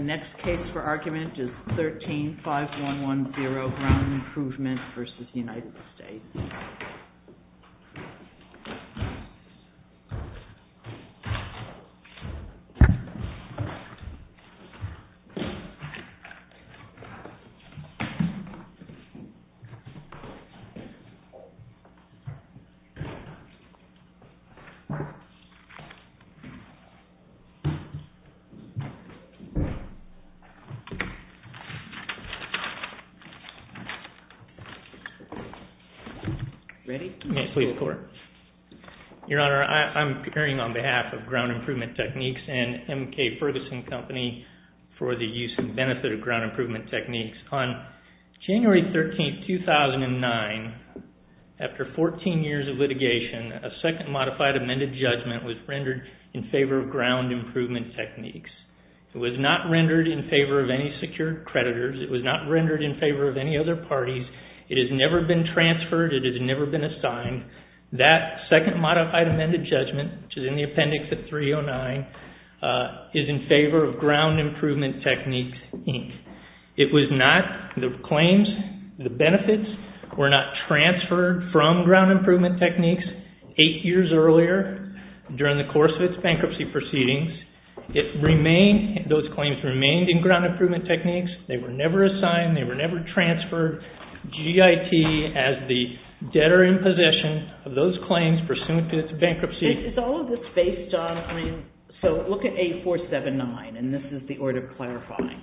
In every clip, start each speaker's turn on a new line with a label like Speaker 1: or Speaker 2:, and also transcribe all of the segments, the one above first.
Speaker 1: next case for argument is 13-5110, Ground Improvement v. United States. Ready?
Speaker 2: May it please the Court. Your Honor, I'm appearing on behalf of Ground Improvement Techniques and M.K. Ferguson Company for the use and benefit of ground improvement techniques. On January 13, 2009, after 14 years of litigation, a second modified amended judgment was rendered in favor of ground improvement techniques. It was not rendered in favor of any secured creditors. It was not rendered in favor of any other parties. It has never been transferred. It has never been assigned. That second modified amended judgment, which is in the appendix at 309, is in favor of Ground Improvement Techniques, Inc. It was not, the claims, the benefits were not transferred from Ground Improvement Techniques 8 years earlier during the course of its bankruptcy proceedings. It remained, those claims remained in Ground Improvement Techniques. They were never assigned. They were never transferred. GIT, as the debtor in possession of those claims pursuant to its bankruptcy.
Speaker 1: Is all of this based on, so look at A479, and this is the order clarifying.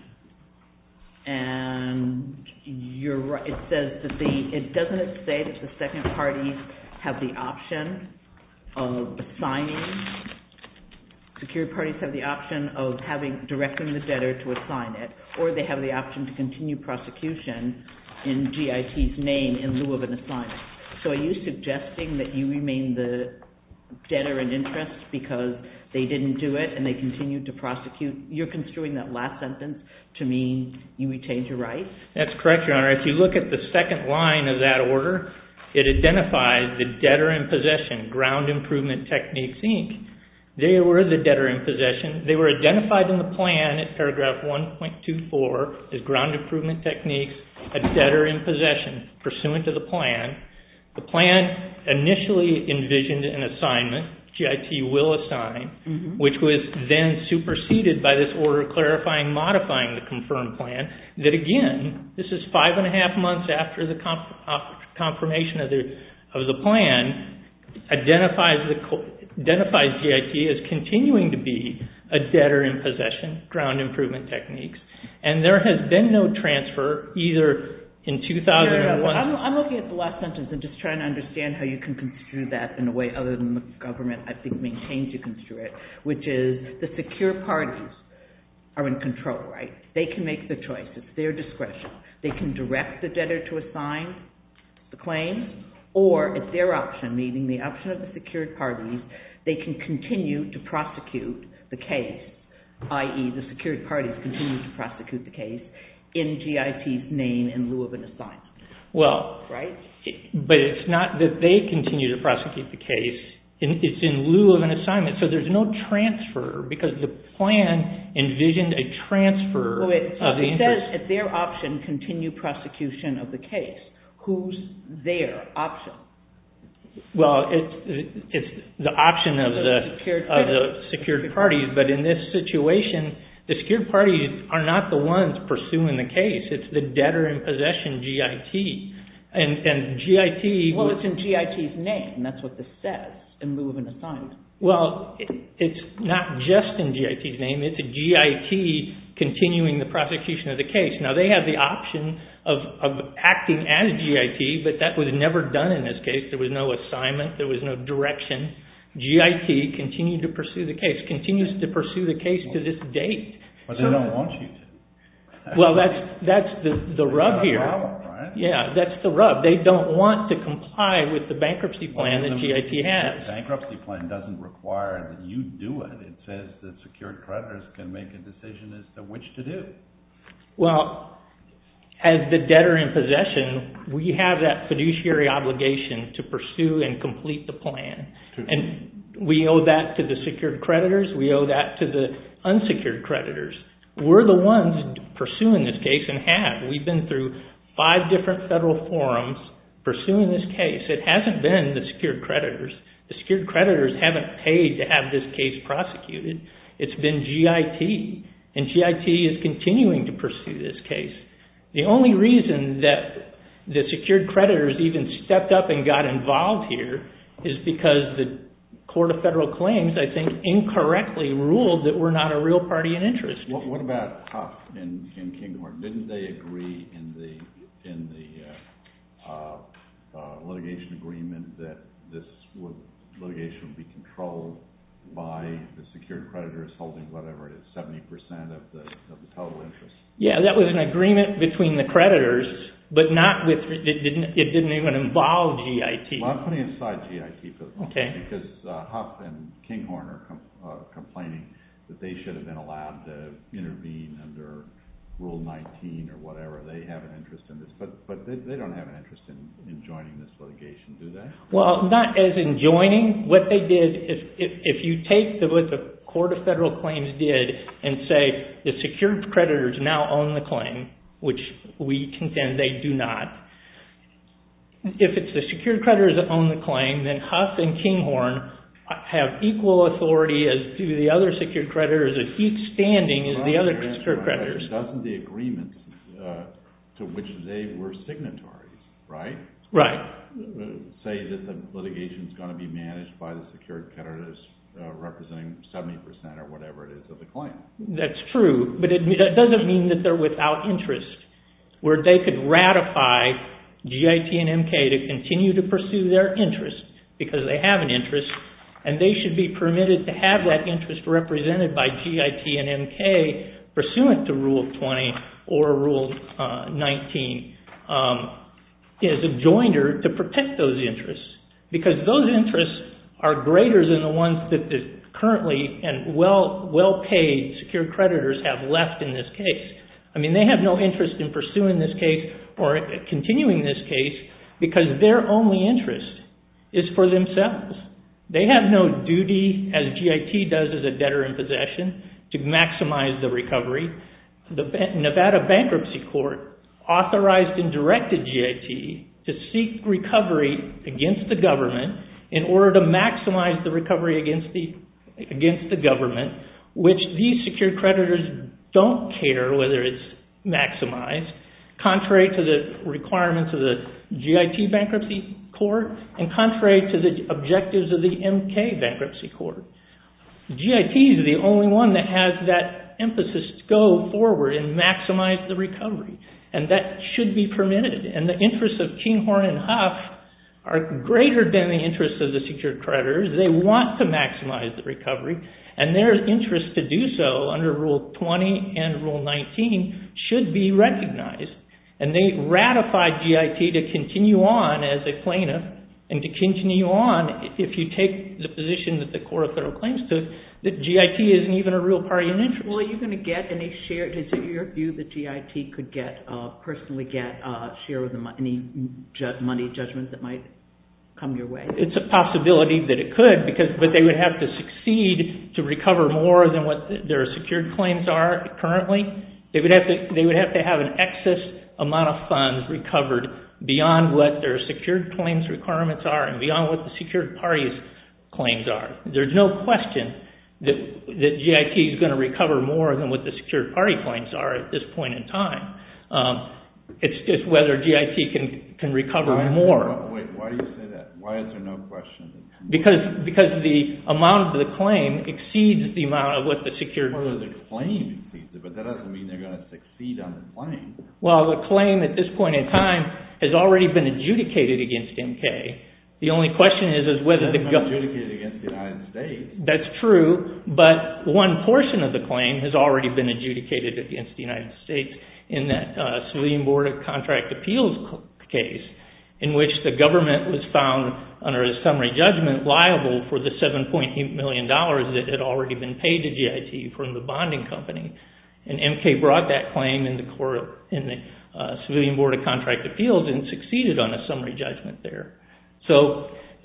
Speaker 1: And you're right, it says that doesn't say that the second parties have the option of assigning, secured parties have the option of directing the debtor to assign it, or they have the option to continue prosecution in GIT's name in lieu of an assignment. So are you suggesting that you remain the debtor in interest because they didn't do it and they continued to prosecute? You're construing that last sentence to mean you retained your rights? That's
Speaker 2: correct, Your Honor. If you look at the second line of that order, it identifies the debtor in possession, Ground Improvement Techniques, Inc. They were the debtor in possession. They were identified in the plan at paragraph 1.24 as Ground Improvement Techniques, a debtor in possession pursuant to the plan. The plan initially envisioned an assignment, GIT will assign, which was then superseded by this order clarifying, modifying the confirmed plan, that again, this is 5.5 months after the confirmation of the plan, identifies GIT as continuing to be a debtor in possession, Ground Improvement Techniques, and there has been no transfer either in 2001.
Speaker 1: I'm looking at the last sentence and just trying to understand how you can construe that in a way other than the government, I think, maintains you construe it, which is the secure parties are in control, right? They can make the choice. It's their discretion. They can direct the debtor to assign the claim, or it's their option, meaning the option of the secured parties, they can continue to prosecute the case, i.e. the secured parties continue to prosecute the case in GIT's name in lieu of an assignment.
Speaker 2: Well,
Speaker 1: right?
Speaker 2: But it's not that they continue to prosecute the case. It's in lieu of an assignment. So there's no transfer because the plan envisioned a transfer of the interest. It says
Speaker 1: at their option, continue prosecution of the case. Who's their option?
Speaker 2: Well, it's the option of the secured parties, but in this situation, the secured parties are not the ones pursuing the case. It's the debtor in possession, GIT. And GIT...
Speaker 1: Well, it's in GIT's name, and that's what this says, in lieu of an assignment.
Speaker 2: Well, it's not just in GIT's name. It's a GIT continuing the prosecution of the case. Now, they have the option of acting as GIT, but that was never done in this case. There was no assignment. There was no direction. GIT continued to pursue the case, continues to pursue the case to this date.
Speaker 3: But they don't want you to.
Speaker 2: Well, that's the rub here.
Speaker 3: That's the problem, right?
Speaker 2: Yeah, that's the rub. They don't want to comply with the bankruptcy plan that GIT has.
Speaker 3: The bankruptcy plan doesn't require that you do it. It says that secured creditors can make a decision as to which to do.
Speaker 2: Well, as the debtor in possession, we have that fiduciary obligation to pursue and complete the plan. And we owe that to the secured creditors. We owe that to the unsecured creditors. We're the ones pursuing this case and have. We've been through 5 different federal forums pursuing this case. It hasn't been the secured creditors. The secured creditors haven't paid to have this case prosecuted. It's been GIT, and GIT is continuing to pursue this case. The only reason that the secured creditors even stepped up and got involved here is because the Court of Federal Claims, I think, incorrectly ruled that we're not a real party in interest.
Speaker 3: What about Huff and Kinghorn? Didn't they agree in the litigation agreement that this litigation would be controlled by the secured creditors holding whatever it is, 70% of the total interest? Yeah,
Speaker 2: that was an agreement between the creditors, but not with, it didn't even involve GIT.
Speaker 3: Well, I'm putting aside GIT for the moment, because Huff and Kinghorn are complaining that they should have been allowed to intervene under Rule 19 or whatever. They have an interest in this, but they don't have an interest in joining this litigation, do they? Well,
Speaker 2: not as in joining. What they did, if you take what the Court of Federal Claims did and say the secured creditors now own the claim, which we contend they do not. If it's the secured creditors that own the claim, then Huff and Kinghorn have equal authority as do the other secured creditors, as each standing as the other secured creditors.
Speaker 3: Doesn't the agreement to which they were signatories, right?
Speaker 2: Right.
Speaker 3: Say that the litigation is going to be managed by the secured creditors representing 70% or whatever it is of the claim.
Speaker 2: That's true, but it doesn't mean that they're without interest, where they could ratify GIT and MK to continue to pursue their interest because they have an interest, and they should be permitted to have that interest represented by GIT and MK pursuant to Rule 20 or Rule 19 as a joinder to protect those interests, because those interests are greater than the ones that the currently and well-paid secured creditors have left in this case. I mean, they have no interest in pursuing this case or continuing this case because their only interest is for themselves. They have no duty, as GIT does as a debtor in possession, to maximize the recovery. The Nevada Bankruptcy Court authorized and directed GIT to seek recovery against the government in order to maximize the recovery against the government, which these secured creditors don't care whether it's maximized, contrary to the requirements of the GIT Bankruptcy Court and contrary to the objectives of the MK Bankruptcy Court. GIT is the only one that has that emphasis to go forward and maximize the recovery, and that should be permitted. And the interests of Kinghorn and Huff are greater than the interests of the secured creditors. They want to maximize the recovery, and their interest to do so under Rule 20 and Rule 19 should be recognized. And they ratified GIT to continue on as a plaintiff and to continue on, if you take the position that the Court of Federal Claims took, that GIT isn't even a real party in interest.
Speaker 1: Well, are you going to get any share? Is it your view that GIT could personally get a share of any money judgment that might come your way?
Speaker 2: It's a possibility that it could, but they would have to succeed to recover more than what their secured claims are currently. They would have to have an excess amount of funds recovered beyond what their secured claims requirements are and beyond what the secured parties' claims are. There's no question that GIT is going to recover more than what the secured party claims are at this point in time. It's just whether GIT can recover more.
Speaker 3: Wait, why do you say that? Why is there no question?
Speaker 2: Because the amount of the claim exceeds the amount of what the secured...
Speaker 3: Well, the claim exceeds it, but that doesn't mean they're going to succeed on the claim.
Speaker 2: Well, the claim at this point in time has already been adjudicated against MK. The only question is whether
Speaker 3: the government... adjudicated against the United States.
Speaker 2: That's true, but one portion of the claim has already been adjudicated against the United States in that Civilian Board of Contract Appeals case, in which the government was found under a summary judgment liable for the $7.8 million that had already been paid to GIT from the bonding company. And MK brought that claim in the Civilian Board of Contract Appeals and succeeded on a summary judgment there. So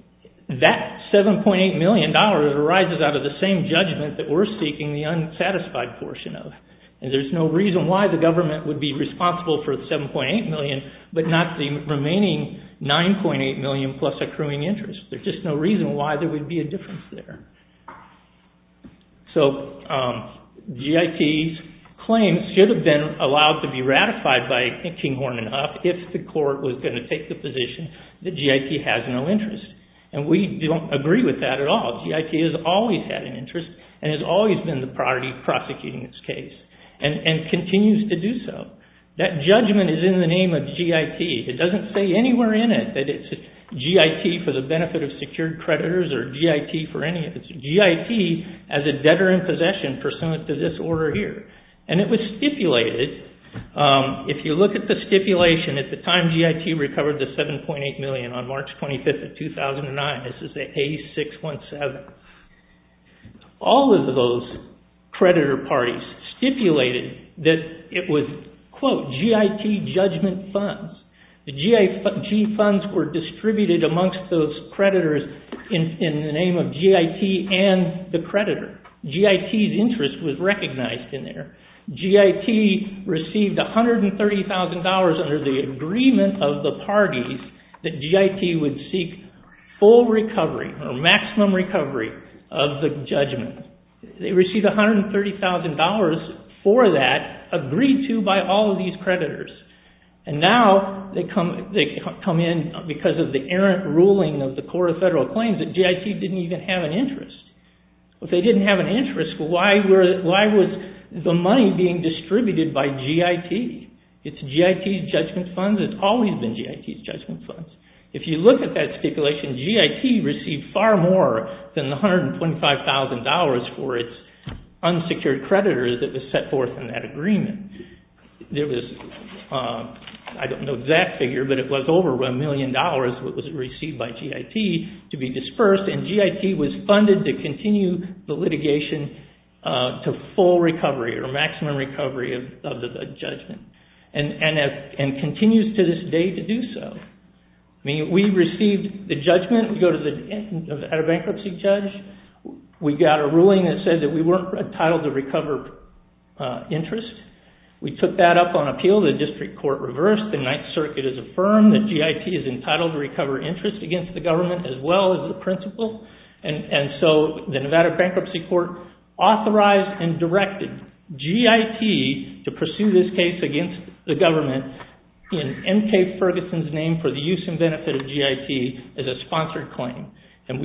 Speaker 2: that $7.8 million arises out of the same judgment that we're seeking the unsatisfied portion of. And there's no reason why the government would be responsible for the $7.8 million, but not the remaining $9.8 million plus accruing interest. There's just no reason why there would be a difference there. So GIT's claims should have been allowed to be ratified by Kinghorn and Huff if the court was going to take the position that GIT has no interest. And we don't agree with that at all. GIT has always had an interest and has always been the party prosecuting this case and continues to do so. That judgment is in the name of GIT. It doesn't say anywhere in it that it's GIT for the benefit of secured creditors or GIT for any of it. It's GIT as a debtor in possession pursuant to this order here. And it was stipulated, if you look at the stipulation, at the time GIT recovered the $7.8 million on March 25th of 2009, this is the A617, all of those creditor parties stipulated that it was, quote, GIT judgment funds. The GIT funds were distributed amongst those creditors in the name of GIT and the creditor. GIT's interest was recognized in there. GIT received $130,000 under the agreement of the parties that GIT would seek full recovery or maximum recovery of the judgment. They received $130,000 for that, agreed to by all of these creditors. And now they come in because of the errant ruling of the Court of Federal Claims that GIT didn't even have an interest. If they didn't have an interest, why was the money being distributed by GIT? It's GIT's judgment funds. It's always been GIT's judgment funds. If you look at that stipulation, GIT received far more than the $125,000 for its unsecured creditors that was set forth in that agreement. There was, I don't know the exact figure, but it was over $1 million what was received by GIT to be dispersed, and GIT was funded to continue the litigation to full recovery or maximum recovery of the judgment, and continues to this day to do so. I mean, we received the judgment. We go to at a bankruptcy judge. We got a ruling that said that we weren't entitled to recover interest. We took that up on appeal. The district court reversed. The Ninth Circuit has affirmed that GIT is entitled to recover interest against the government as well as the principal. And so the Nevada Bankruptcy Court authorized and directed GIT to pursue this case against the government in M.K. Ferguson's name for the use and benefit of GIT as a sponsored claim. And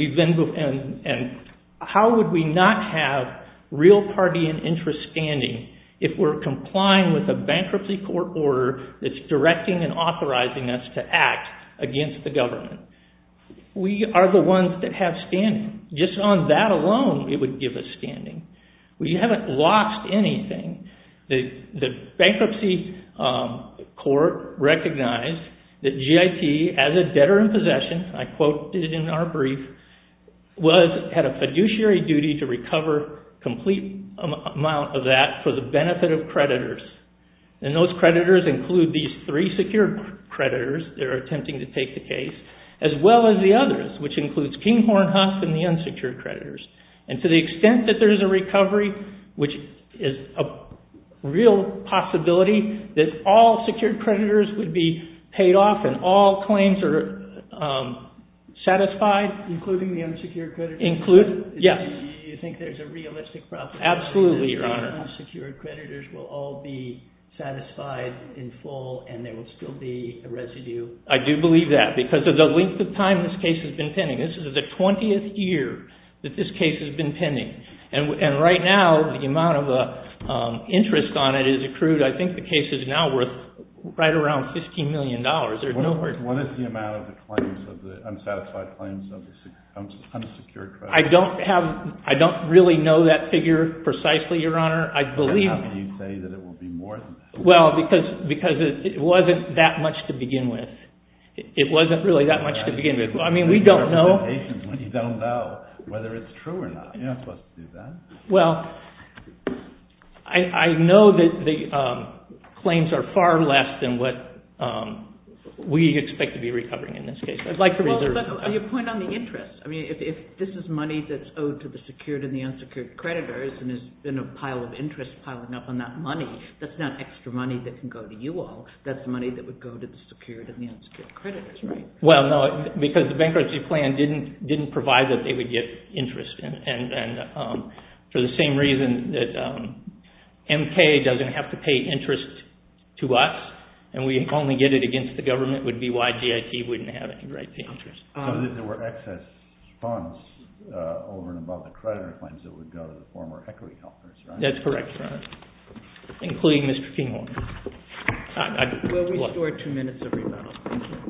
Speaker 2: how would we not have real party and interest standing if we're complying with a bankruptcy court order that's directing and authorizing us to act against the government? We are the ones that have standing. Just on that alone, it would give us standing. We haven't lost anything. The bankruptcy court recognized that GIT, as a debtor in possession, I quoted it in our brief, had a fiduciary duty to recover complete amount of that for the benefit of creditors. And those creditors include these three secured creditors that are attempting to take the case, as well as the others, which includes Kinghorn, Huff, and the unsecured creditors. And to the extent that there's a recovery, which is a real possibility that all secured creditors would be paid off and all claims are satisfied.
Speaker 4: Including the unsecured creditors?
Speaker 2: Yes.
Speaker 4: You think there's a realistic possibility?
Speaker 2: Absolutely, Your Honor.
Speaker 4: The unsecured creditors will all be satisfied in full and there will still be a residue?
Speaker 2: I do believe that because of the length of time this case has been pending. This is the 20th year that this case has been pending. And right now, the amount of interest on it is accrued. I think the case is now worth right around $15 million.
Speaker 3: What is the amount of the claims, of the unsatisfied claims of the unsecured creditors?
Speaker 2: I don't really know that figure precisely, Your Honor. I believe.
Speaker 3: How can you say that it will be more than that?
Speaker 2: Well, because it wasn't that much to begin with. It wasn't really that much to begin with. I mean, we don't know.
Speaker 3: When you don't know whether it's true or not, you're not supposed to do that.
Speaker 2: Well, I know that the claims are far less than what we expect to be recovering in this case. I'd like to reserve some time.
Speaker 1: Your point on the interest. I mean, if this is money that's owed to the secured and the unsecured creditors and there's been a pile of interest piling up on that money, that's not extra money that can go to you all. That's money that would go to the secured and the unsecured creditors, right?
Speaker 2: Well, no, because the bankruptcy plan didn't provide that they would get interest. And for the same reason that MK doesn't have to pay interest to us, and we only get it against the government, would be why GIT wouldn't have any right to interest.
Speaker 3: So there were excess funds over and above the creditor claims that would go to the former equity holders, right?
Speaker 2: That's correct, Your Honor, including Mr. Kinghorn.
Speaker 1: We'll restore 2 minutes of rebuttal. Thank you.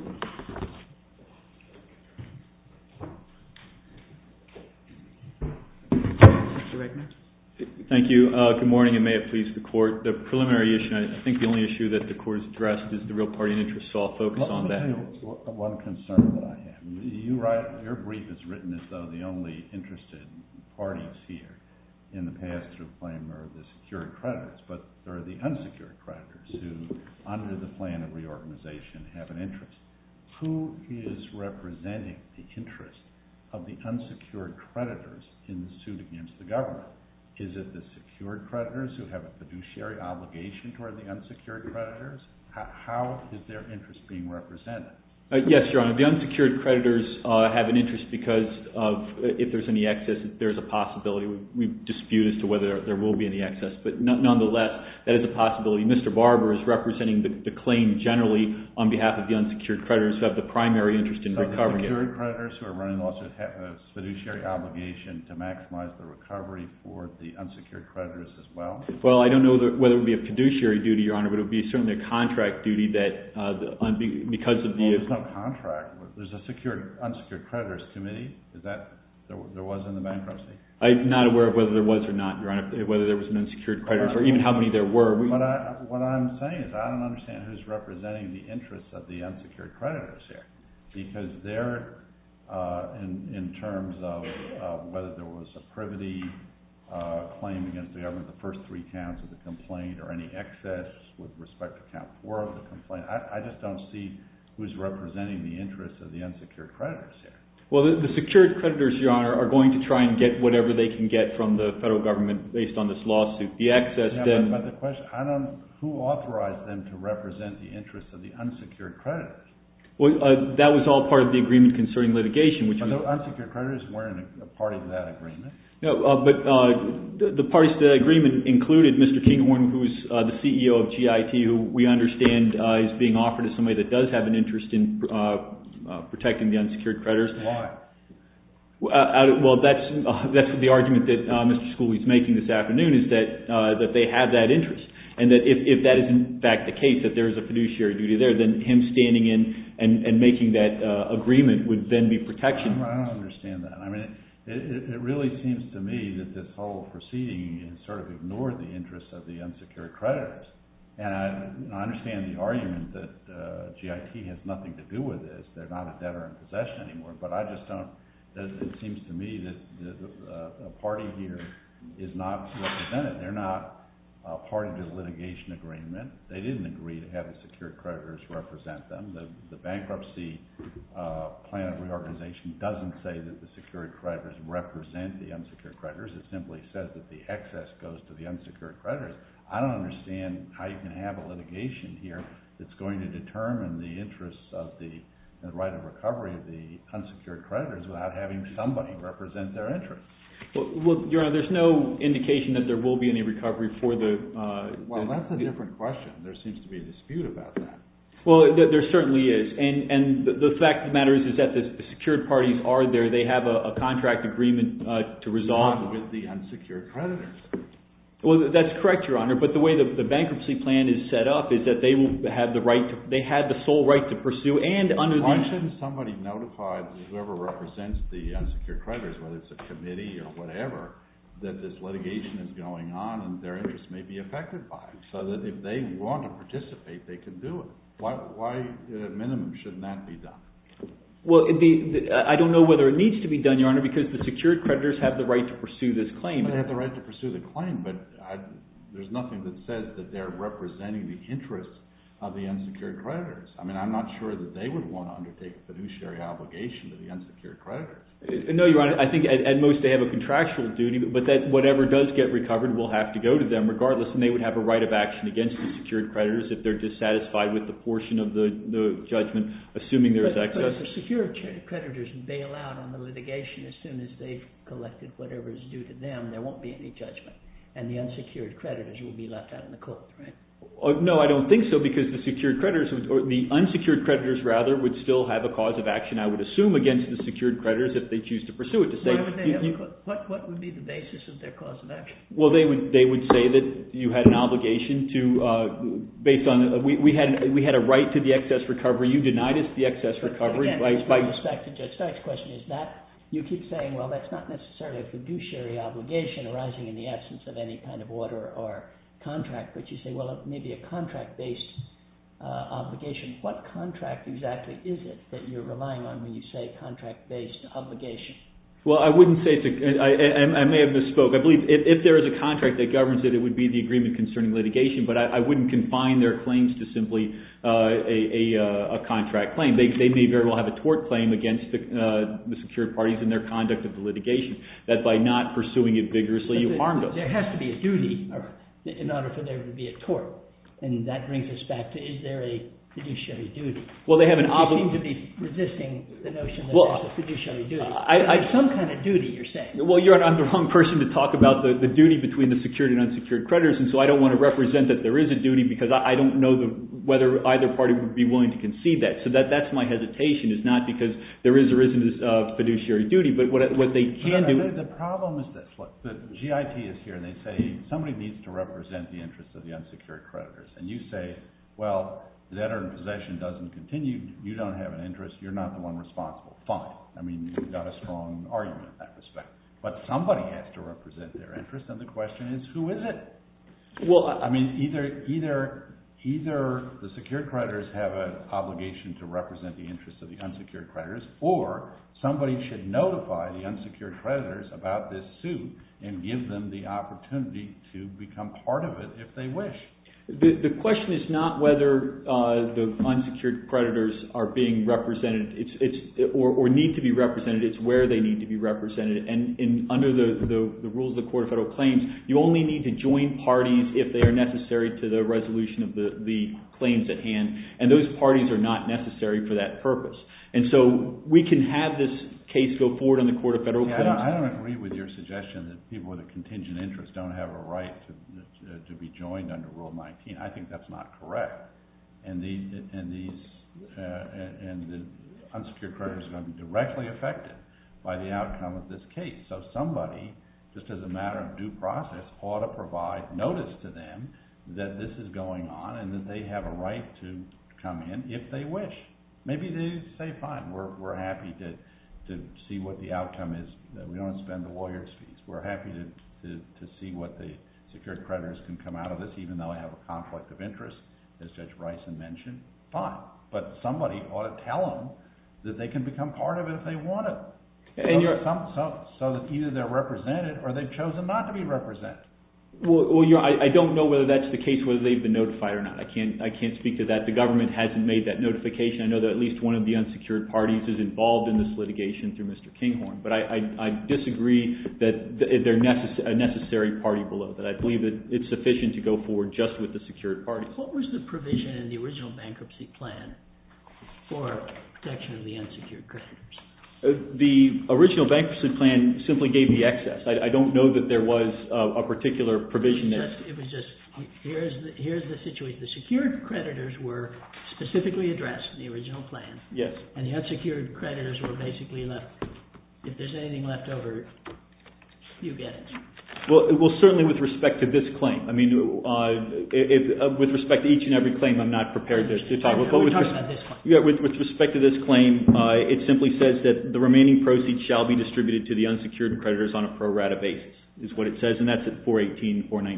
Speaker 1: Mr. Regner.
Speaker 5: Thank you. Good morning, and may it please the Court. The preliminary issue, I think the only issue that the Court has addressed is the real party and interest, so I'll focus on that.
Speaker 3: Let me tell you one concern that I have. Your brief is written as though the only interested parties here in the pass-through claim are the secured creditors, but there are the unsecured creditors who, under the plan of reorganization, have an interest. Who is representing the interest of the unsecured creditors in the suit against the government? Is it the secured creditors who have a fiduciary obligation toward the unsecured creditors? How is their interest being represented?
Speaker 5: Yes, Your Honor. The unsecured creditors have an interest because of if there's any excess, there's a possibility. We dispute as to whether there will be any excess, but nonetheless, that is a possibility. Mr. Barber is representing the claim generally on behalf of the unsecured creditors who have the primary interest in recovering it.
Speaker 3: So the secured creditors who are running the lawsuit have a fiduciary obligation to maximize the recovery for the unsecured creditors as well?
Speaker 5: Well, I don't know whether it would be a fiduciary duty, Your Honor, but it would be certainly a contract duty that because of the...
Speaker 3: There's no contract. There's a unsecured creditors committee. Is that there was in the bankruptcy?
Speaker 5: I'm not aware of whether there was or not, Your Honor, whether there was an unsecured creditors or even how many there were.
Speaker 3: What I'm saying is I don't understand who's representing the interests of the unsecured creditors here, because they're in terms of whether there was a privity claim against the government, the first 3 counts of the complaint, or any excess with respect to count 4 of the complaint. I just don't see who's representing the interests of the unsecured creditors here.
Speaker 5: Well, the secured creditors, Your Honor, are going to try and get whatever they can get from the federal government based on this lawsuit. The excess then...
Speaker 3: But the question, who authorized them to represent the interests of the unsecured creditors?
Speaker 5: Well, that was all part of the agreement concerning litigation, which
Speaker 3: was... The unsecured creditors weren't a party to that agreement?
Speaker 5: No, but the parties to that agreement included Mr. Kinghorn, who's the CEO of GIT, who we understand is being offered as somebody that does have an interest in protecting the unsecured creditors.
Speaker 3: Why?
Speaker 5: Well, that's the argument that Mr. Schooley's making this afternoon, is that they have that interest. And that if that is in fact the case, that there is a fiduciary duty there, then him standing in and making that agreement would then be protection.
Speaker 3: I don't understand that. I mean, it really seems to me that this whole proceeding has sort of ignored the interests of the unsecured creditors. And I understand the argument that GIT has nothing to do with this. They're not a debtor in possession anymore. But I just don't... It seems to me that a party here is not represented. They're not a party to the litigation agreement. They didn't agree to have the secured creditors represent them. The bankruptcy plan of reorganization doesn't say that the secured creditors represent the unsecured creditors. It simply says that the excess goes to the unsecured creditors. I don't understand how you can have a litigation here that's going to determine the interests of the right of recovery of the unsecured creditors without having somebody represent their interests.
Speaker 5: Well, Your Honor, there's no indication that there will be any recovery for the...
Speaker 3: Well, that's a different question. There seems to be a dispute about that.
Speaker 5: Well, there certainly is. And the fact of the matter is that the secured parties are there. They have a contract agreement to resolve...
Speaker 3: Not with the unsecured creditors.
Speaker 5: Well, that's correct, Your Honor. But the way the bankruptcy plan is set up is that they will have the right to... They had the sole right to pursue and under the...
Speaker 3: Why shouldn't somebody notify whoever represents the unsecured creditors, whether it's a committee or whatever, that this litigation is going on and their interests may be affected by it, so that if they want to participate, they can do it? Why at a minimum shouldn't that be done?
Speaker 5: Well, I don't know whether it needs to be done, Your Honor, because the secured creditors have the right to pursue this claim.
Speaker 3: They have the right to pursue the claim, but there's nothing that says that they're representing the interests of the unsecured creditors. I mean, I'm not sure that they would want to undertake a fiduciary obligation to the unsecured creditors.
Speaker 5: No, Your Honor. I think at most they have a contractual duty, but that whatever does get recovered will have to go to them regardless, and they would have a right of action against the secured creditors if they're dissatisfied with the portion of the judgment, assuming there is excess.
Speaker 4: But if the secured creditors bail out on the litigation as soon as they've collected whatever is due to them, there won't be any judgment, and the unsecured creditors will be left out in the cold, right?
Speaker 5: No, I don't think so, because the secured creditors, or the unsecured creditors rather, would still have a cause of action, I would assume, against the secured creditors if they choose to pursue it. To say,
Speaker 4: what would be the basis of their cause of action?
Speaker 5: Well, they would say that you had an obligation to, based on we had a right to the excess recovery. You denied us the excess recovery.
Speaker 4: Again, with respect to Judge Stark's question, is that you keep saying, well, that's not necessarily a fiduciary obligation arising in the absence of any kind of order or contract, but you say, well, it may be a contract-based obligation. What contract exactly is it that you're relying on when you say contract-based obligation?
Speaker 5: Well, I wouldn't say it's I may have misspoke. I believe if there is a contract that governs it, it would be the agreement concerning litigation, but I wouldn't confine their claims to simply a contract claim. They may very well have a tort claim against the secured parties in their conduct of the litigation, that by not pursuing it vigorously, you harmed us.
Speaker 4: There has to be a duty in order for there to be a tort, and that brings us back to, is there a fiduciary duty?
Speaker 5: Well, they have an
Speaker 4: obligation. You seem to be resisting the notion that there's a fiduciary duty. There's some kind of duty, you're saying.
Speaker 5: Well, I'm the wrong person to talk about the duty between the secured and unsecured creditors, and so I don't want to represent that there is a duty because I don't know whether either party would be willing to concede that. So that's my hesitation, is not because there is or isn't a fiduciary duty, but what they can do.
Speaker 3: The problem is this. Look, the GIT is here, and they say somebody needs to represent the interests of the unsecured creditors, and you say, well, the debtor in possession doesn't continue, you don't have an interest, you're not the one responsible. Fine. I mean, you've got a strong argument in that respect. But somebody has to represent their interest, and the question is, who is it? Well, I mean, either the secured creditors have an obligation to represent the interests of the unsecured creditors, or somebody should notify the unsecured creditors about this suit and give them the opportunity to become part of it if they wish.
Speaker 5: The question is not whether the unsecured creditors are being represented, or need to be represented. It's where they need to be represented. And under the rules of the Court of Federal Claims, you only need to join parties if they are necessary to the resolution of the claims at hand. And those parties are not necessary for that purpose. And so we can have this case go forward on the Court of Federal Claims.
Speaker 3: I don't agree with your suggestion that people with a contingent interest don't have a right to be joined under Rule 19. I think that's not correct. And the unsecured creditors are going to be directly affected by the outcome of this case. So somebody, just as a matter of due process, ought to provide notice to them that this is going on and that they have a right to come in if they wish. Maybe they say, fine, we're happy to see what the outcome is. We don't spend the lawyer's fees. We're happy to see what the secured creditors can come out of this, even though I have a conflict of interest, as Judge Bryson mentioned. Fine. But somebody ought to tell them that they can become part of it if they want to. So that either they're represented or they've chosen not to be represented.
Speaker 5: Well, I don't know whether that's the case, whether they've been notified or not. I can't speak to that. The government hasn't made that notification. I know that at least one of the unsecured parties is involved in this litigation through Mr. Kinghorn. But I disagree that they're a necessary party below that. I believe that it's sufficient to go forward just with the secured parties.
Speaker 4: What was the provision in the original bankruptcy plan for protection of the unsecured creditors?
Speaker 5: The original bankruptcy plan simply gave the excess. I don't know that there was a particular provision that...
Speaker 4: It was just, here's the situation. The secured creditors were specifically addressed in the original plan.
Speaker 5: Yes.
Speaker 4: And the unsecured creditors were basically left, if there's anything left over, you get it.
Speaker 5: Well, certainly with respect to this claim. I mean, with respect to each and every claim, I'm not prepared to talk about.
Speaker 4: We're talking about this claim.
Speaker 5: Yeah, with respect to this claim, it simply says that the remaining proceeds shall be distributed to the unsecured creditors on a pro rata basis, is what it says, and that's at 418, 419.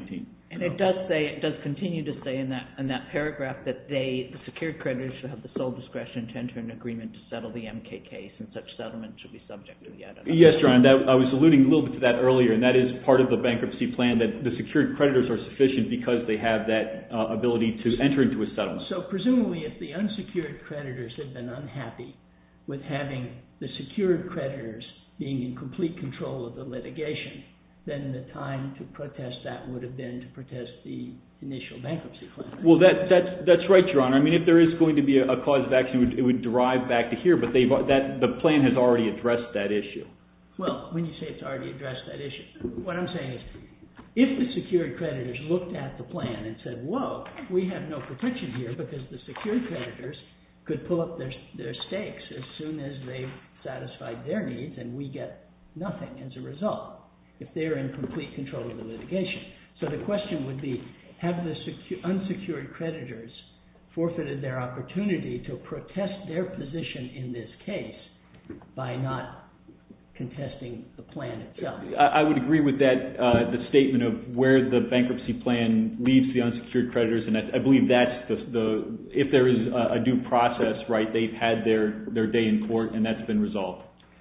Speaker 1: And it does continue to say in that paragraph that the secured creditors should have the sole discretion to enter an agreement to settle the MK case, and such settlement should be subject to the addendum.
Speaker 5: Yes, Your Honor, I was alluding a little bit to that earlier, and that is part of the bankruptcy plan, that the secured creditors are sufficient because they have that ability to enter into a settlement.
Speaker 4: So presumably if the unsecured creditors had been unhappy with having the secured creditors being in complete control of the litigation, then the time to protest that would have been to protest the initial bankruptcy claim.
Speaker 5: Well, that's right, Your Honor. I mean, if there is going to be a cause of action, it would derive back to here, but the plan has already addressed that issue.
Speaker 4: Well, when you say it's already addressed that issue, what I'm saying is, if the secured creditors looked at the plan and said, whoa, we have no protection here because the secured creditors could pull up their stakes as soon as they've satisfied their needs and we get nothing as a result, if they're in complete control of the litigation. So the question would be, have the unsecured creditors forfeited their opportunity to protest their position in this case by not contesting the plan itself?
Speaker 5: I would agree with that, the statement of where the bankruptcy plan leaves the unsecured creditors, and I believe that's if there is a due process, right, they've had their day in court and that's been resolved.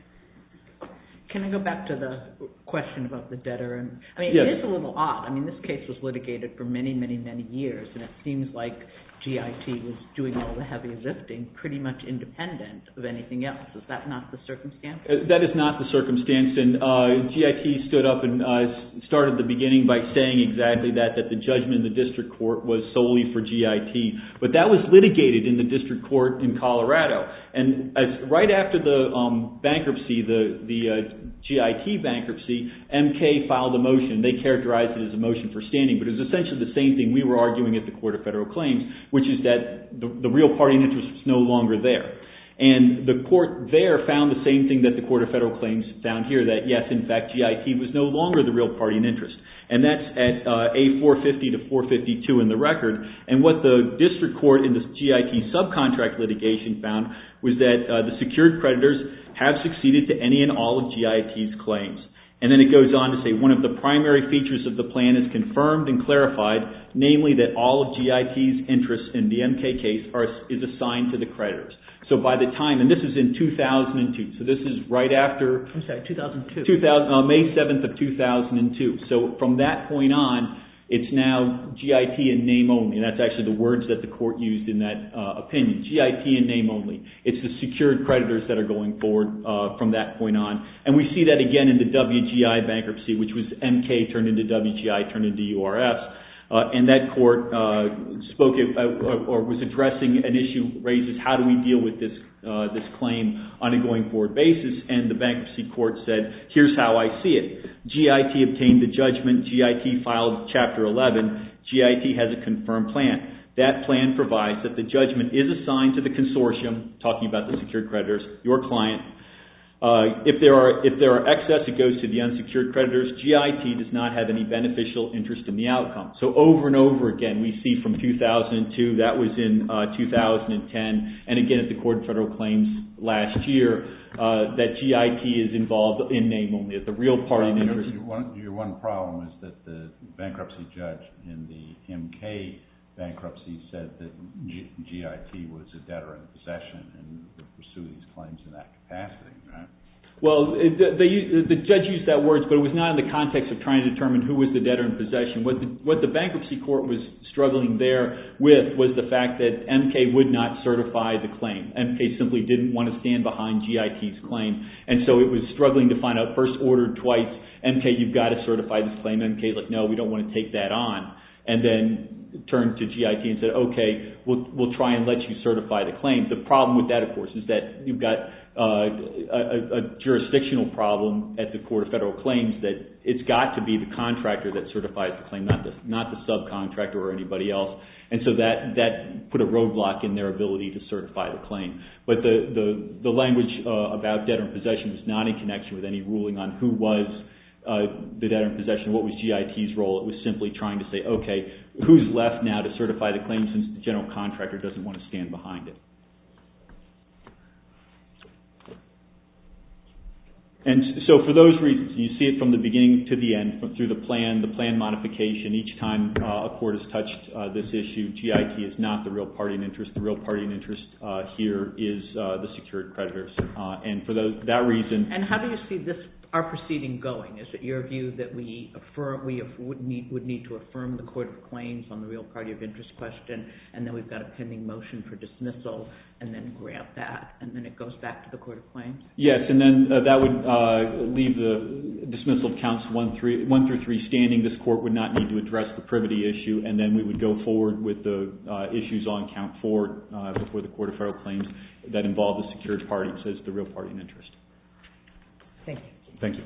Speaker 1: Can I go back to the question about the debtor?
Speaker 5: Yes.
Speaker 1: It is a little odd. I mean, this case was litigated for many, many, many years, and it seems like GIT was doing all the heavy lifting pretty much independent of anything else. Is that not the circumstance?
Speaker 5: That is not the circumstance, and GIT stood up and started the beginning by saying exactly that the judgment in the district court was solely for GIT, but that was litigated in the district court in Colorado, and right after the bankruptcy, the GIT bankruptcy, MK filed a motion. They characterized it as a motion for standing, but it was essentially the same thing we were arguing at the Court of Federal Claims, which is that the real party in interest was no longer there. And the court there found the same thing that the Court of Federal Claims found here, that yes, in fact, GIT was no longer the real party in interest. And that's at A450 to 452 in the record. And what the district court in the GIT subcontract litigation found was that the secured creditors have succeeded to any and all of GIT's claims. And then it goes on to say one of the primary features of the plan is confirmed and clarified, namely that all of GIT's interests in the MK case is assigned to the creditors. So by the time, and this is in 2002, so this is right after...
Speaker 1: I'm sorry, 2002.
Speaker 5: May 7th of 2002. So from that point on, it's now GIT in name only. And that's actually the words that the court used in that opinion. GIT in name only. It's the secured creditors that are going forward from that point on. And we see that again in the WGI bankruptcy, which was MK turned into WGI, turned into URS. And that court spoke or was addressing an issue, raises how do we deal with this claim on a going forward basis, and the bankruptcy court said, here's how I see it. GIT obtained the judgment, GIT filed Chapter 11, GIT has a confirmed plan. That plan provides that the judgment is assigned to the consortium, talking about the secured creditors, your client. If there are excess, it goes to the unsecured creditors. GIT does not have any beneficial interest in the outcome. So over and over again, we see from 2002, that was in 2010, and again at the Court of Federal Claims last year, that GIT is involved in name only, that the real party in interest...
Speaker 3: Your one problem is that the bankruptcy judge in the MK bankruptcy said that GIT was a debtor in possession and would pursue these claims in that capacity, right?
Speaker 5: Well, the judge used that word, but it was not in the context of trying to determine who was the debtor in possession. What the bankruptcy court was struggling there with was the fact that MK would not certify the claim. MK simply didn't want to stand behind GIT's claim, and so it was struggling to find out, first ordered twice, MK, you've got to certify this claim. MK's like, no, we don't want to take that on. And then turned to GIT and said, okay, we'll try and let you certify the claim. The problem with that, of course, is that you've got a jurisdictional problem at the Court of Federal Claims that it's got to be the contractor that certifies the claim, not the subcontractor or anybody else. And so that put a roadblock in their ability to certify the claim. But the language about debtor in possession was not in connection with any ruling on who was the debtor in possession, what was GIT's role. It was simply trying to say, okay, who's left now to certify the claim since the general contractor doesn't want to stand behind it. And so for those reasons, you see it from the beginning to the end, through the plan modification. Each time a court has touched this issue, GIT is not the real party in interest. The real party in interest here is the secured creditors. And for that reason...
Speaker 1: And how do you see our proceeding going? Is it your view that we would need to affirm the Court of Claims on the real party of interest question, and then we've got a pending motion for dismissal, and then grab that, and then it goes back to the Court of Claims?
Speaker 5: Yes, and then that would leave the dismissal of counts 1 through 3 standing. This court would not need to address the privity issue, and then we would go forward with the issues on count 4 before the Court of Federal Claims that involve the secured parties as the real party in interest.
Speaker 1: Thank you.
Speaker 5: Thank you.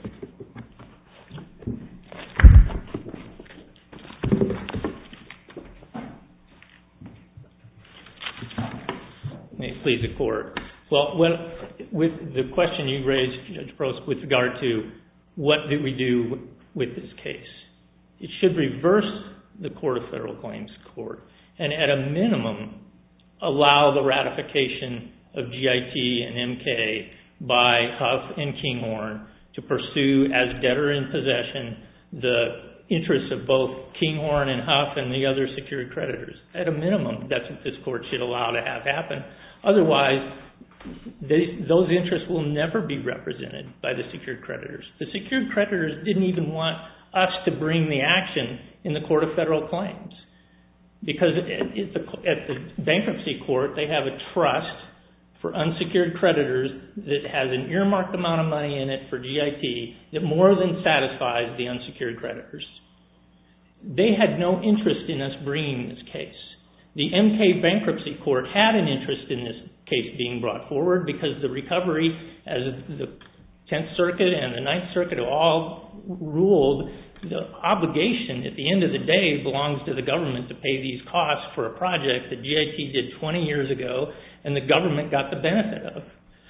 Speaker 2: May it please the Court. Well, with the question you raised, Judge Prost, with regard to what do we do with this case, it should reverse the Court of Federal Claims Court and at a minimum allow the ratification of GIT and MK by Huff and Kinghorn to pursue as debtor in possession the interests of both Kinghorn and Huff and the other secured creditors. At a minimum, that's what this court should allow to have happen. Otherwise, those interests will never be represented by the secured creditors. The secured creditors didn't even want us to bring the action in the Court of Federal Claims because at the bankruptcy court, they have a trust for unsecured creditors that has an earmarked amount of money in it for GIT that more than satisfies the unsecured creditors. They had no interest in us bringing this case. The MK bankruptcy court had an interest in this case being brought forward because the recovery, as the 10th Circuit and the 9th Circuit all ruled, the obligation at the end of the day belongs to the government to pay these costs for a project that GIT did 20 years ago and the government got the benefit of.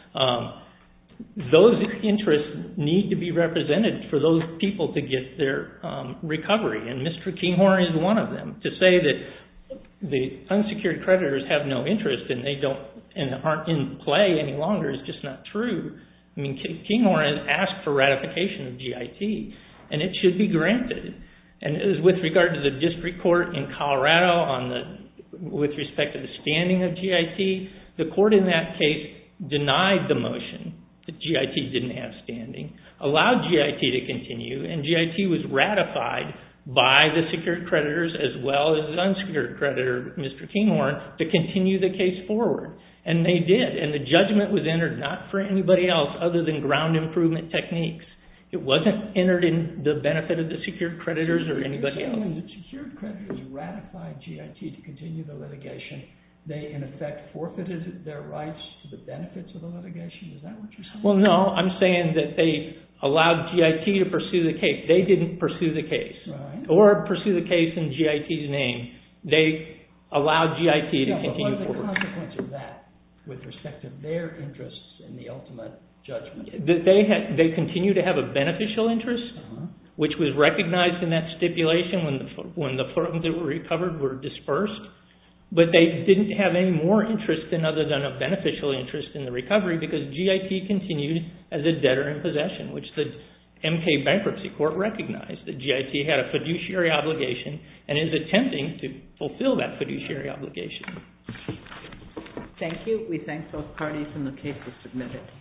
Speaker 2: Those interests need to be represented for those people to get their recovery, and Mr. Kinghorn is one of them. To say that the unsecured creditors have no interest and aren't in play any longer is just not true. I mean, Kinghorn has asked for ratification of GIT, and it should be granted. And as with regard to the district court in Colorado with respect to the standing of GIT, the court in that case denied the motion that GIT didn't have standing, allowed GIT to continue, and GIT was ratified by the secured creditors as well as the unsecured creditor, Mr. Kinghorn, to continue the case forward. And they did, and the judgment was entered not for anybody else other than ground improvement techniques. It wasn't entered in the benefit of the secured creditors or anybody else.
Speaker 4: When the secured creditors ratified GIT to continue the litigation, they in effect forfeited their rights to the benefits of the litigation? Is that what you're saying?
Speaker 2: Well, no, I'm saying that they allowed GIT to pursue the case. They didn't pursue the case or pursue the case in GIT's name. They allowed GIT to continue forward.
Speaker 4: What are the consequences of that with respect to their interests in the ultimate judgment?
Speaker 2: They continue to have a beneficial interest, which was recognized in that stipulation when the funds that were recovered were dispersed. But they didn't have any more interest other than a beneficial interest in the recovery because GIT continued as a debtor in possession, which the MK bankruptcy court recognized that GIT had a fiduciary obligation and is attempting to fulfill that fiduciary obligation.
Speaker 1: Thank you. We thank both parties and the case is submitted.